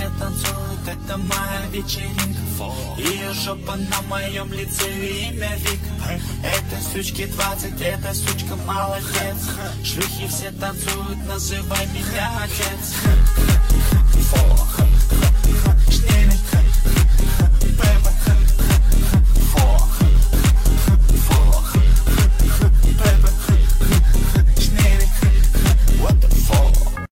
все танцуют, это моя вечеринка. Ее жопа на моем лице, имя Вика. Этой сучке 20, эта сучка молодец. Шлюхи все танцуют, называй меня отец.